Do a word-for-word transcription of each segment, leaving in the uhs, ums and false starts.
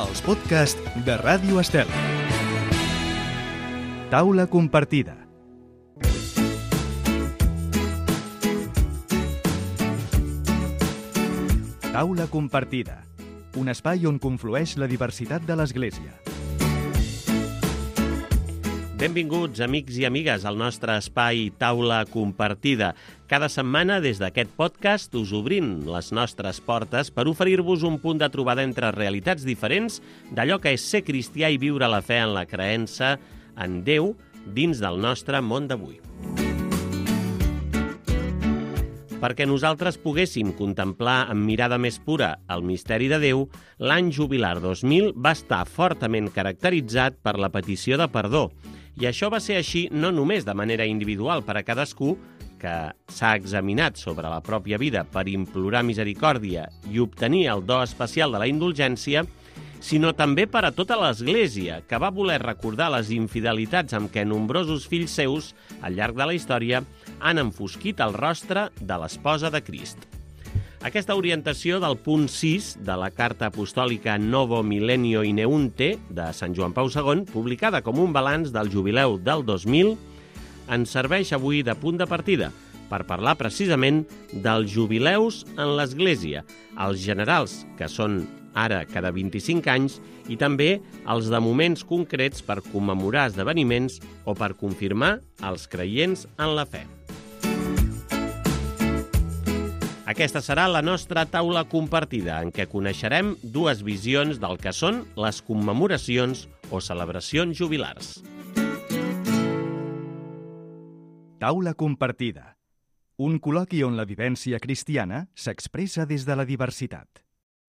els podcasts de Ràdio Estel. Taula compartida. Taula compartida, un espai on conflueix la diversitat de l'Església. Benvinguts, amics i amigues, al nostre espai Taula compartida. Cada setmana, des d'aquest podcast, us obrim les nostres portes per oferir-vos un punt de trobada entre realitats diferents d'allò que és ser cristià i viure la fe en la creença en Déu dins del nostre món d'avui. Perquè nosaltres poguéssim contemplar amb mirada més pura el misteri de Déu, l'any jubilar dos mil va estar fortament caracteritzat per la petició de perdó. I això va ser així no només de manera individual per a cadascú, que s'ha examinat sobre la pròpia vida per implorar misericòrdia i obtenir el do especial de la indulgència, sinó també per a tota l'Església, que va voler recordar les infidelitats amb què nombrosos fills seus, al llarg de la història, han enfosquit el rostre de l'esposa de Crist. Aquesta orientació del punt sis de la Carta Apostòlica Novo Millennio Ineunte de Sant Joan Pau segon, publicada com un balanç del jubileu del dos mil, ens serveix avui de punt de partida per parlar precisament dels jubileus en l'Església, els generals, que són ara cada vint-i-cinc anys, i també els de moments concrets per commemorar esdeveniments o per confirmar els creients en la fe. Aquesta serà la nostra taula compartida, en què coneixerem dues visions del que són les commemoracions o celebracions jubilars. Taula compartida. Un col·loqui on la vivència cristiana s'expressa des de la diversitat.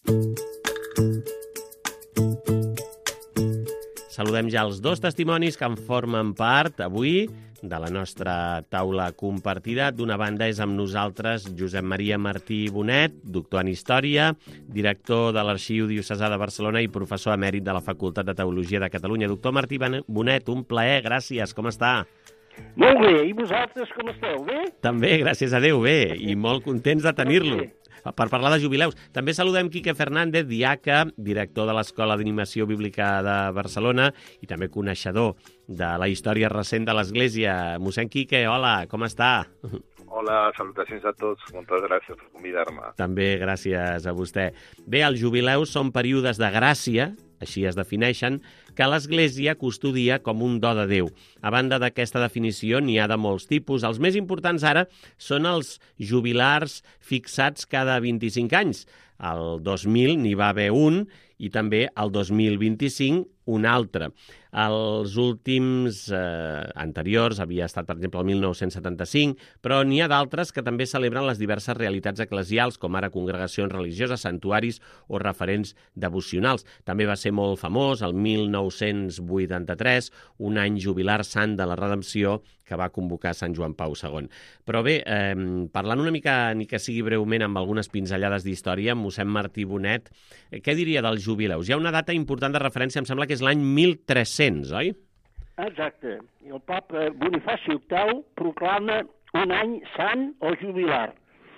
Saludem ja els dos testimonis que en formen part avui de la nostra taula compartida. D'una banda és amb nosaltres Josep Maria Martí Bonet, doctor en Història, director de l'Arxiu Diocesà de Barcelona i professor emèrit de la Facultat de Teologia de Catalunya. Doctor Martí Bonet, un plaer, gràcies, com està? Molt bé, i vosaltres com esteu, bé? També, gràcies a Déu, bé, i molt contents de tenir-lo. Per parlar de jubileus. També saludem Quique Fernández, diaca, director de l'Escola d'Animació Bíblica de Barcelona i també coneixedor de la història recent de l'Església. Mossèn Quique, hola, com està? Hola, salutacions a tots. Moltes gràcies per convidar-me. També gràcies a vostè. Bé, els jubileus són períodes de gràcia, així es defineixen, que l'Església custodia com un do de Déu. A banda d'aquesta definició, n'hi ha de molts tipus. Els més importants ara són els jubilars fixats cada vint-i-cinc anys. El dos mil n'hi va haver un i també el dos mil vint-i-cinc un altre. Els últims eh, anteriors havia estat, per exemple, el mil nou-cents setanta-cinc, però n'hi ha d'altres que també celebren les diverses realitats eclesials, com ara congregacions religioses, santuaris o referents devocionals. També va ser molt famós el mil nou-cents vuitanta-tres, un any jubilar sant de la Redempció que va convocar Sant Joan Pau segon. Però bé, eh, parlant una mica, ni que sigui breument, amb algunes pinzellades d'història, mossèn Martí Bonet, eh, què diria dels jubileus? Hi ha una data important de referència, em sembla que és l'any mil tres-cents, oi? Exacte. El papa Bonifaci octau proclama un any sant o jubilar.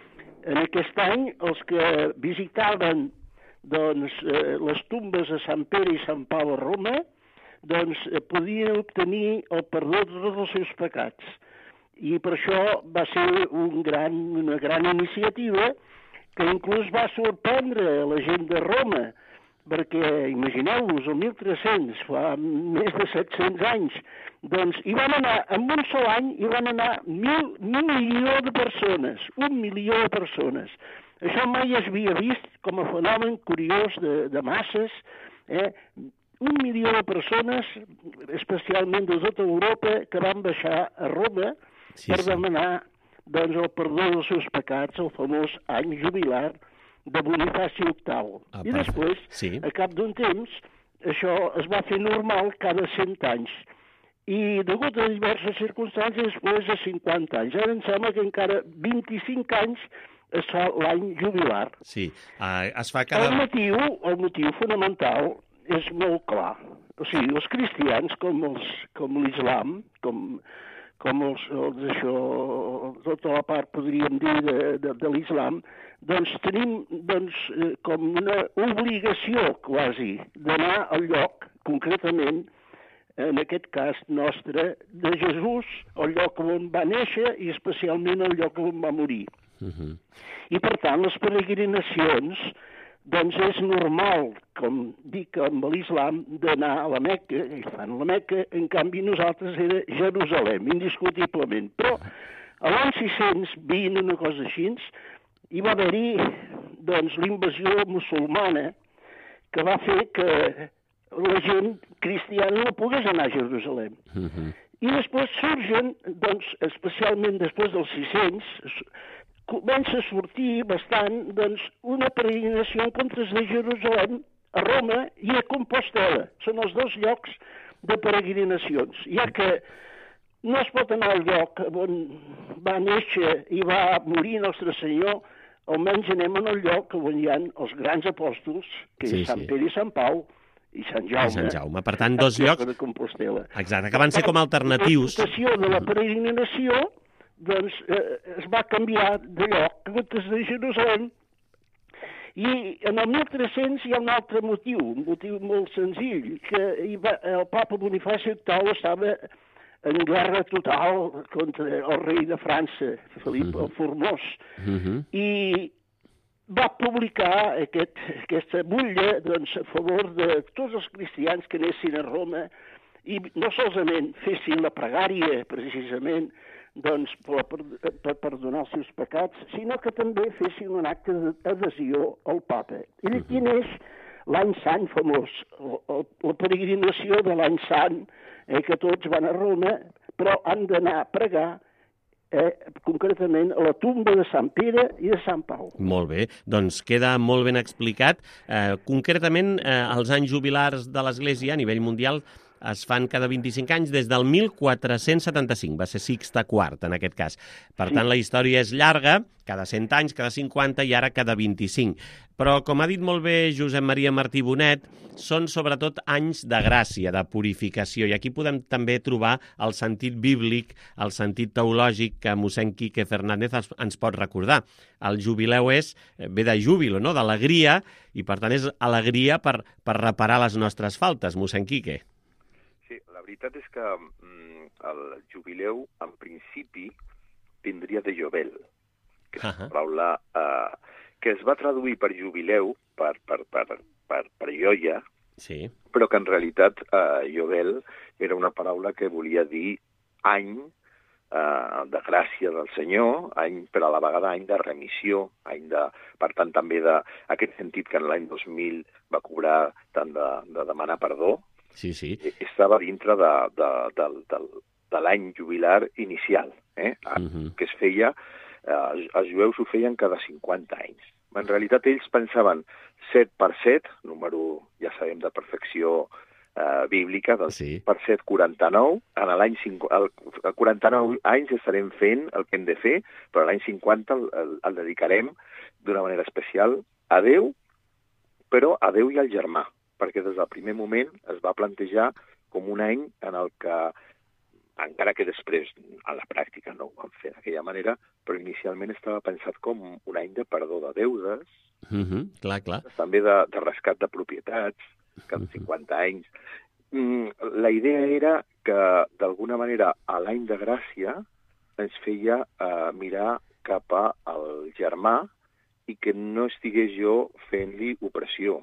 En aquest any, els que visitaven doncs, eh, les tombes de Sant Pere i Sant Pau a Roma doncs, eh, podien obtenir el perdó de tots els seus pecats. I per això va ser un gran, una gran iniciativa que inclús va sorprendre la gent de Roma, perquè, imagineu-vos, el mil tres-cents, fa més de set-cents anys, doncs hi van anar, en un sol any, hi van anar mil, mil milió de persones, un milió de persones. Això mai es havia vist com a fenomen curiós de, de masses, eh? Un milió de persones, especialment de tota Europa, que van baixar a Roma sí, per demanar doncs, el perdó dels seus pecats, el famós any jubilar de Bonifaci octau. Ah, I després, sí. a cap d'un temps, això es va fer normal cada cent anys. I degut a diverses circumstàncies, després de cinquanta anys. Ara em sembla que encara vint-i-cinc anys es fa l'any jubilar. Sí, uh, es fa cada... El motiu, el motiu fonamental és molt clar. O sigui, els cristians, com els, com l'islam, com, com els, els, això, tota la part, podríem dir, de, de, de l'islam, doncs tenim doncs, eh, com una obligació quasi d'anar al lloc, concretament, en aquest cas nostre, de Jesús, al lloc on va néixer i especialment al lloc on va morir. Uh-huh. I per tant, les peregrinacions, doncs és normal, com dic amb l'islam, d'anar a la Meca, i fan la Meca, en canvi nosaltres era Jerusalem, indiscutiblement. Però a l'any sis-cents vint, una cosa així, hi va haver-hi doncs, l'invasió musulmana que va fer que la gent cristiana no pogués anar a Jerusalem. Uh-huh. I després surgen, doncs, especialment després dels sis-cents, comença a sortir bastant doncs, una peregrinació en comptes de Jerusalem a Roma i a Compostela. Són els dos llocs de peregrinacions, ja que no es pot anar al lloc on va néixer i va morir Nostre Senyor, almenys anem al lloc on hi ha els grans apòstols, que Sí, és Sant sí. Pere i Sant Pau, i Sant Jaume. I Sant Jaume. Per tant, dos llocs... de Compostela. Exacte, que van ser com alternatius. La situació de la peregrinació doncs, eh, es va canviar de lloc, en comptes de Jerusalem. I en el mil tres-cents hi ha un altre motiu, un motiu molt senzill, que hi va, el papa Bonifaci octau estava en guerra total contra el rei de França, Felip el Formós, Uh-huh. i va publicar aquest, aquesta butlla doncs, a favor de tots els cristians que anessin a Roma i no solament fessin la pregària, precisament, doncs, per, per, per perdonar els seus pecats, sinó que també fessin un acte d'adhesió al papa. I aquí neix l'any sant famós, el, el, la peregrinació de l'any sant, eh, que tots van a Roma, però han d'anar a pregar Eh, concretament a la tomba de Sant Pere i de Sant Pau. Molt bé, doncs queda molt ben explicat. Eh, concretament, eh, els anys jubilars de l'Església a nivell mundial es fan cada vint-i-cinc anys des del mil quatre-cents setanta-cinc, va ser Sixte quart en aquest cas. Per Sí. tant, la història és llarga, cada cent anys, cada cinquanta i ara cada vint-i-cinc. Però, com ha dit molt bé Josep Maria Martí Bonet, són sobretot anys de gràcia, de purificació, i aquí podem també trobar el sentit bíblic, el sentit teològic que mossèn Quique Fernández ens, ens pot recordar. El jubileu és, ve de júbilo, no? D'alegria, i per tant és alegria per, per reparar les nostres faltes, mossèn Quique. Sí, la veritat és que mm, el jubileu, en principi, vindria de Jovel, que és una paraula eh, que es va traduir per jubileu, per, per, per, per, per joia, Sí. però que en realitat eh, Jovel era una paraula que volia dir any eh, de gràcia del Senyor, any, però a la vegada any de remissió, any de, per tant també d'aquest sentit que en l'any dos mil va cobrar tant de, de demanar perdó, Sí, sí. estava dintre de, de, de, de, de l'any jubilar inicial, eh? Mhm. que es feia, eh, els jueus ho feien cada cinquanta anys. En realitat ells pensaven set per set, número, ja sabem, de perfecció eh, bíblica, doncs Sí. per set, quaranta-nou, en l'any quaranta-nou anys estarem fent el que hem de fer, però l'any cinquanta el, el, el dedicarem d'una manera especial a Déu, però a Déu i al germà, perquè des del primer moment es va plantejar com un any en el que, encara que després a la pràctica no ho van fer d'aquella manera, però inicialment estava pensat com un any de perdó de deudes, Mhm. Clar, clar. també de, de rescat de propietats, cada cinquanta anys. Mm, la idea era que, d'alguna manera, a l'any de gràcia ens feia eh, mirar cap al germà i que no estigués jo fent-li opressió.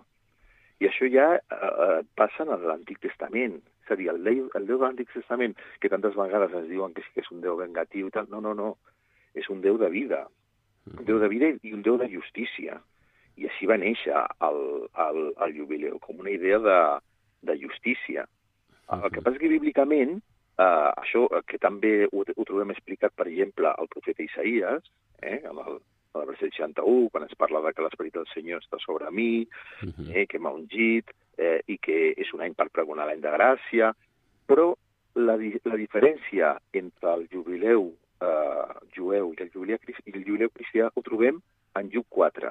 I això ja eh, passa en l'Antic Testament. És a dir, el Déu, el Déu de l'Antic Testament, que tantes vegades ens diuen que sí que és un Déu vengatiu i tal, no, no, no, és un Déu de vida. Un Déu de vida i un Déu de justícia. I així va néixer el, el, el jubileu, com una idea de, de justícia. El que passa és que bíblicament, eh, això que també ho, ho trobem explicat, per exemple, al profeta Isaïes, eh, amb el, a la verset seixanta-u, quan es parla de que l'esperit del Senyor està sobre mi, eh, que m'ha ungit, eh, i que és un any per pregonar l'any de gràcia, però la, la diferència entre el jubileu eh, jueu i el jubileu, i el jubileu cristià ho trobem en Lluc quatre,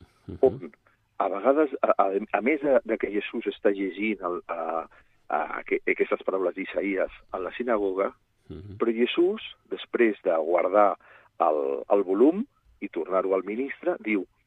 on a vegades, a, a, a més de, de que Jesús està llegint el, a, a, a, aquestes paraules d'Isaïes a la sinagoga, però Jesús, després de guardar el, el volum i tornar-ho al ministre, diu,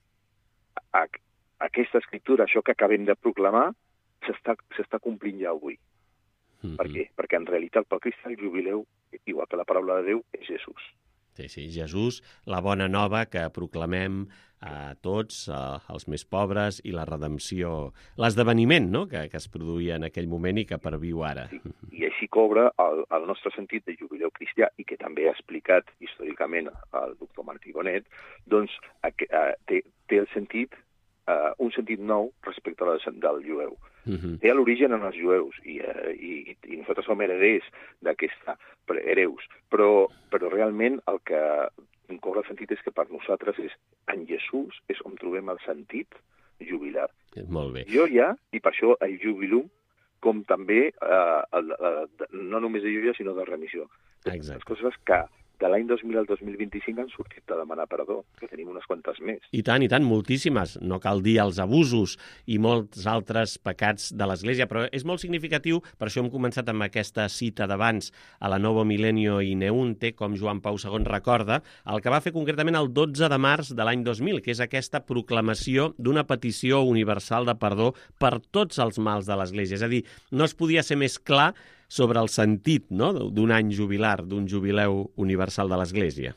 a, aquesta escriptura, això que acabem de proclamar, s'està complint ja avui. Mm-hmm. Per què? Perquè en realitat pel cristià el jubileu, igual que la paraula de Déu, és Jesús. Sí, sí, Jesús, la bona nova que proclamem a tots, a, als més pobres, i la redempció, l'esdeveniment, no?, que, que es produïa en aquell moment i que perviu ara. Sí, i així cobra el, el nostre sentit de jubileu cristià, i que també ha explicat històricament el doctor Martí Bonet, doncs a, a, té, té el sentit, uh, un sentit nou respecte al del jueu. Uh-huh. Té l'origen en els jueus, i, uh, i, i nosaltres som hereders d'aquesta, hereus, però, però realment el que cobra el sentit és que per nosaltres és, en Jesús és on trobem el sentit jubilar. Molt bé. Jo ja, i per això el jubilum, com també eh, el, el, no només de lluvia, sinó de remissió. Exacte. Les coses que de l'any dos mil al dos mil vint-i-cinc han sortit de demanar perdó, que tenim unes quantes més. I tant, i tant, moltíssimes. No cal dir els abusos i molts altres pecats de l'Església, però és molt significatiu, per això hem començat amb aquesta cita d'abans a la Novo Millennio in Eunte, com Joan Pau segon recorda, el que va fer concretament el dotze de març de l'any dos mil, que és aquesta proclamació d'una petició universal de perdó per tots els mals de l'Església. És a dir, no es podia ser més clar sobre el sentit, no?, d'un any jubilar, d'un jubileu universal de l'Església.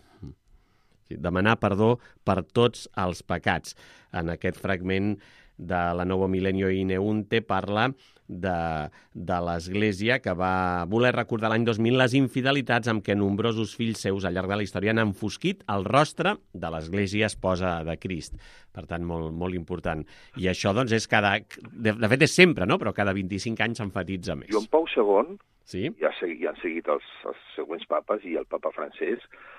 Demanar perdó per tots els pecats. En aquest fragment de la Novo Millennio in Eunte parla de, de l'Església, que va voler recordar l'any dos mil les infidelitats amb què nombrosos fills seus al llarg de la història han enfosquit el rostre de l'Església esposa de Crist. Per tant, molt, molt important. I això, doncs, és cada... De, de fet, és sempre, no?, però cada vint-i-cinc anys s'enfatitza més. Joan Pau segon, sí? ja, segui, ja han seguit els, els següents papes i el papa francès,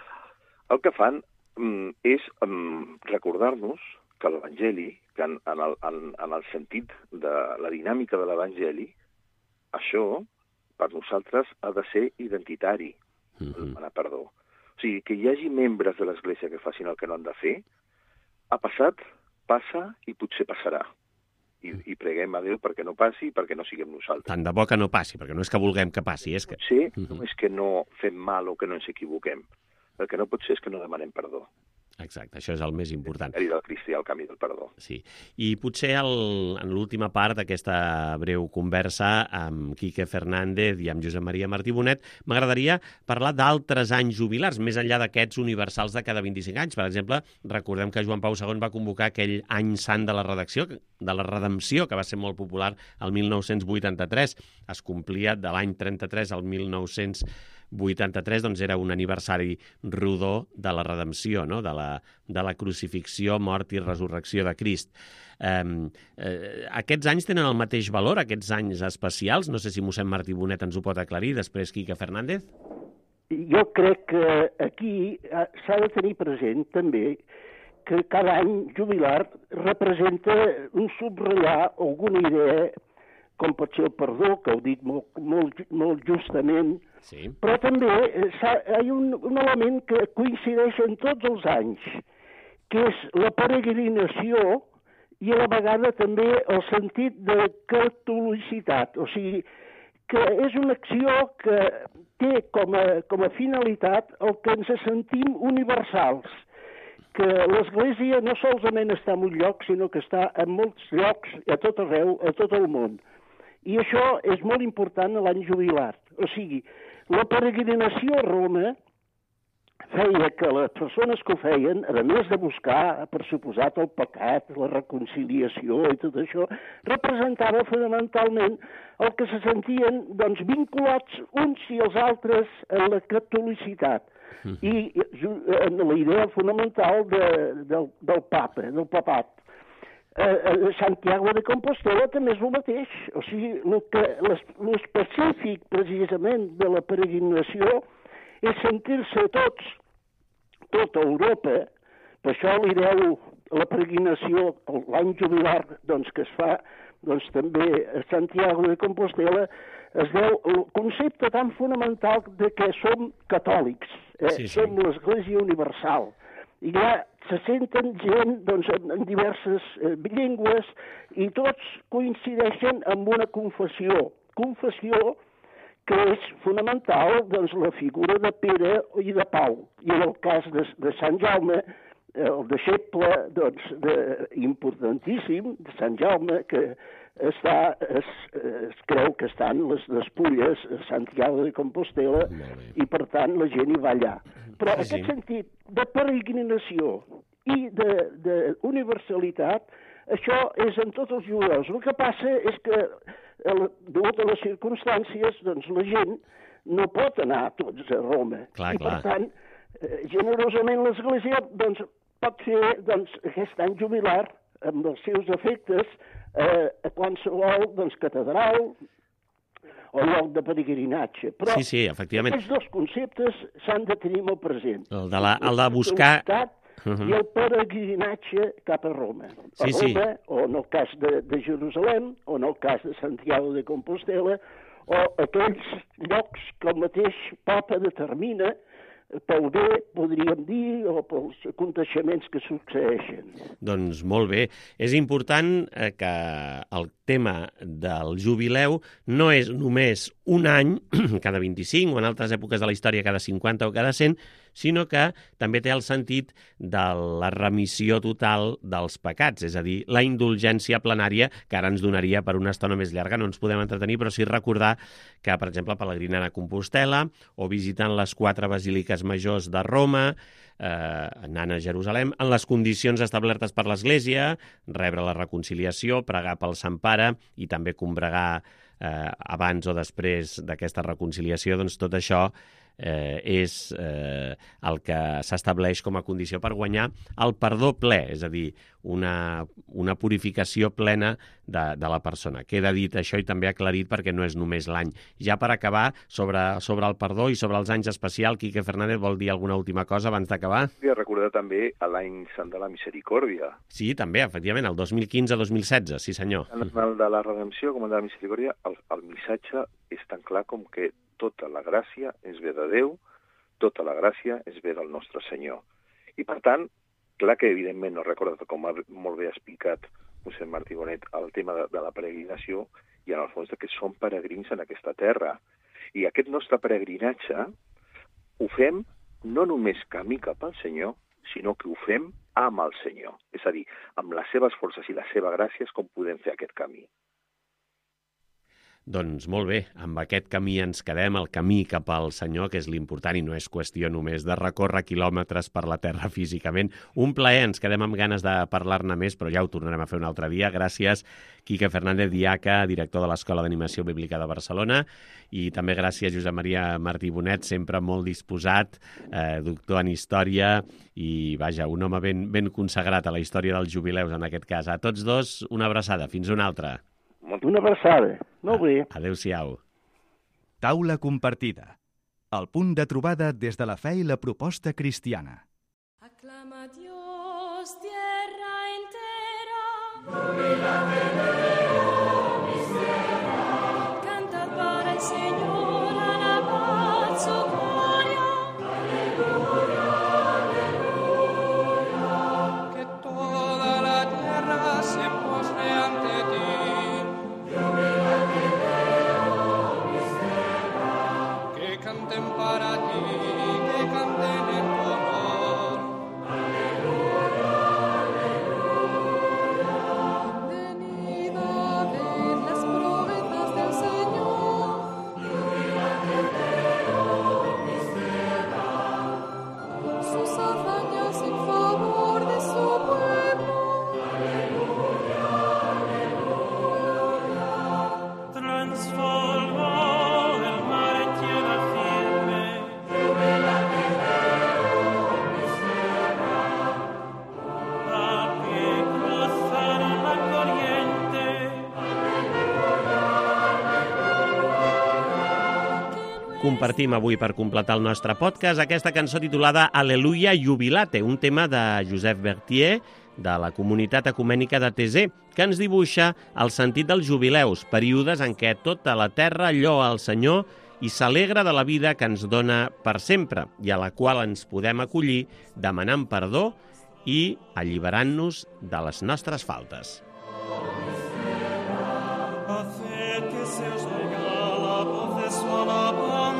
el que fan mm, és mm, recordar-nos que l'Evangeli, que en, en, el, en, en el sentit de la dinàmica de l'Evangeli, això, per nosaltres, ha de ser identitari, mm-hmm. demanar perdó. O sigui, que hi hagi membres de l'Església que facin el que no han de fer, ha passat, passa i potser passarà. I, i preguem a Déu perquè no passi i perquè no siguem nosaltres. Tant de bo que no passi, perquè no és que vulguem que passi, és que... Potser mm-hmm. no és que no fem mal o que no ens equivoquem. El que no pot ser és que no demanem perdó. Exacte, això és el més important. El del cristià, el camí del perdó. Sí, i potser el, en l'última part d'aquesta breu conversa amb Quique Fernández i amb Josep Maria Martí Bonet, m'agradaria parlar d'altres anys jubilars, més enllà d'aquests universals de cada vint-i-cinc anys. Per exemple, recordem que Joan Pau segon va convocar aquell any sant de la redacció, de la redempció, que va ser molt popular el mil nou-cents vuitanta-tres. Es complia de l'any trenta-tres al mil nou-cents vuitanta-tres, doncs era un aniversari rodó de la redempció, no?, de la, de la crucifixió, mort i resurrecció de Crist. Eh, eh, aquests anys tenen el mateix valor, aquests anys especials? No sé si mossèn Martí Bonet ens ho pot aclarir, després Quique Fernández. Jo crec que aquí s'ha de tenir present també que cada any jubilar representa un subratllar alguna idea, com pot ser el perdó, que heu dit molt, molt, molt justament, sí. Però també hi ha un, un element que coincideix en tots els anys, que és la peregrinació i a la vegada també el sentit de catolicitat. O sigui, que és una acció que té com a, com a finalitat el que ens sentim universals, que l'Església no solament està en un lloc, sinó que està en molts llocs, a tot arreu, a tot el món. I això és molt important a l'any jubilar. O sigui, la peregrinació a Roma feia que les persones que ho feien, a més de buscar, per suposat, el pecat, la reconciliació i tot això, representava fonamentalment el que se sentien doncs, vinculats uns i els altres en la catolicitat. Mm. I en la idea fonamental de, del, del papa, del papat. Uh, Santiago de Compostela també és el mateix. O sigui, l'específic precisament de la peregrinació és sentir-se tots, tota Europa, per això li deu la peregrinació, l'any jubilar doncs, que es fa doncs, també a Santiago de Compostela, es deu el concepte tan fonamental de que som catòlics, eh? Sí, sí. Som l'Església Universal. I ja se senten gent doncs, en diverses eh, llengües i tots coincideixen amb una confessió. Confessió que és fonamental doncs, la figura de Pere i de Pau. I en el cas de, de Sant Jaume, el deixeble doncs, de, importantíssim de Sant Jaume, que està, es, es creu que estan les despulles a Santiago de Compostela i, per tant, la gent hi va allà. Però en sí, aquest sí. sentit de peregrinació i d'universalitat, això és en tots els jueus. El que passa és que, degut a les circumstàncies, doncs la gent no pot anar tots a Roma. Clar, I, clar. per tant, generosament l'Església doncs, pot fer doncs, aquest any jubilar amb els seus efectes eh, a qualsevol doncs, catedral o lloc de peregrinatge. Però sí, sí, efectivament. Aquests dos conceptes s'han de tenir molt present. El de, la, el de buscar... Uh -huh. I el peregrinatge cap a Roma. A sí, Roma, sí. o en el cas de, de Jerusalem, o en el cas de Santiago de Compostela, o aquells llocs que el mateix papa determina pel bé, podríem dir, o pels aconteixements que succeeixen. Doncs molt bé. És important que el tema del jubileu no és només un any, cada vint-i-cinc, o en altres èpoques de la història cada cinquanta o cada cent, sinó que també té el sentit de la remissió total dels pecats, és a dir, la indulgència plenària, que ara ens donaria per una estona més llarga, no ens podem entretenir, però sí recordar que, per exemple, peregrinant a Compostela o visitant les quatre basíliques majors de Roma, eh, anant a Jerusalem, en les condicions establertes per l'Església, rebre la reconciliació, pregar pel Sant Pare i també combregar eh, abans o després d'aquesta reconciliació, doncs tot això Eh, és eh, el que s'estableix com a condició per guanyar el perdó ple, és a dir, una, una purificació plena de, de la persona. Queda dit això i també aclarit perquè no és només l'any. Ja per acabar, sobre, sobre el perdó i sobre els anys especials, Quique Fernández vol dir alguna última cosa abans d'acabar? I recordar també l'any Sant de la Misericòrdia. Sí, també, efectivament, el dos mil quinze dos mil setze, sí senyor. En el de la Redempció, com el de la Misericòrdia, el, el missatge és tan clar com que tota la gràcia és ve de Déu, tota la gràcia és ve del nostre Senyor. I, per tant, clar que, evidentment, no recordo com molt bé ha explicat Josep Martí Bonet el tema de, de la peregrinació i, en el fons, que som peregrins en aquesta terra. I aquest nostre peregrinatge ho fem no només camí cap al Senyor, sinó que ho fem amb el Senyor. És a dir, amb les seves forces i les seves gràcies, com podem fer aquest camí. Doncs molt bé, amb aquest camí ens quedem, el camí cap al Senyor, que és l'important i no és qüestió només de recórrer quilòmetres per la terra físicament. Un plaer, ens quedem amb ganes de parlar-ne més, però ja ho tornarem a fer un altre dia. Gràcies, Quique Fernández Diaca, director de l'Escola d'Animació Bíblica de Barcelona, i també gràcies, Josep Maria Martí Bonet, sempre molt disposat, eh, doctor en Història, i vaja, un home ben, ben consagrat a la història dels jubileus, en aquest cas. A tots dos, una abraçada. Fins una altra. Una abraçada. Molt bé. Adéu-siau. Taula compartida. El punt de trobada des de la fe i la proposta cristiana. Aclama Dios, tierra entera. Cantad para el Señor, alabad su gloria. Aleluya, aleluya. Que toda la tierra se postre ante ti. Canten para ti, que canten en tu honor. Aleluya, aleluya. Venid a ver las proezas del Señor. Sus hazañas en favor de su pueblo. Aleluya, aleluya. Transforma Compartim avui per completar el nostre podcast aquesta cançó titulada Aleluia Jubilate, un tema de Josep Berthier, de la comunitat ecumènica de Thésée, que ens dibuixa el sentit dels jubileus, períodes en què tota la terra lloa al Senyor i s'alegra de la vida que ens dona per sempre i a la qual ens podem acollir demanant perdó i alliberant-nos de les nostres faltes. Haced que se os oiga la voz de su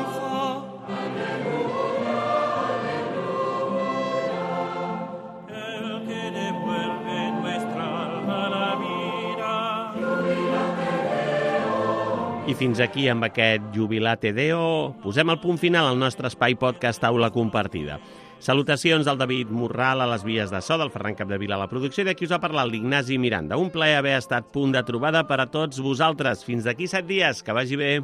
alabanza. Aleluya, aleluya. I fins aquí, amb aquest Jubilate Deo, posem el punt final al nostre espai podcast Taula Compartida. Salutacions del David Morral a les vies de so, del Ferran Capdevila a la producció, i d'aquí us ha parlat l'Ignasi Miranda. Un plaer haver estat punt de trobada per a tots vosaltres. Fins d'aquí set dies, que vagi bé.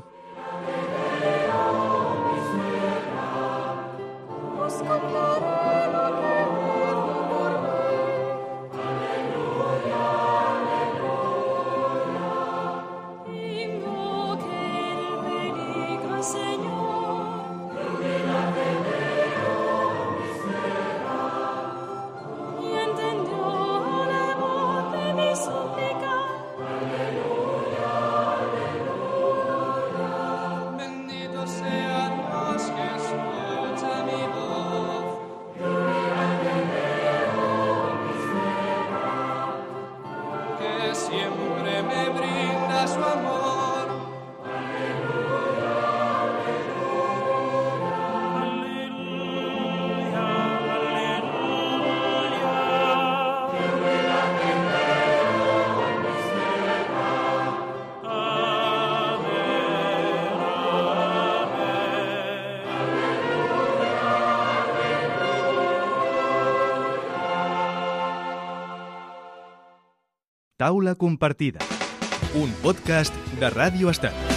Taula Compartida, un podcast de Ràdio Estat.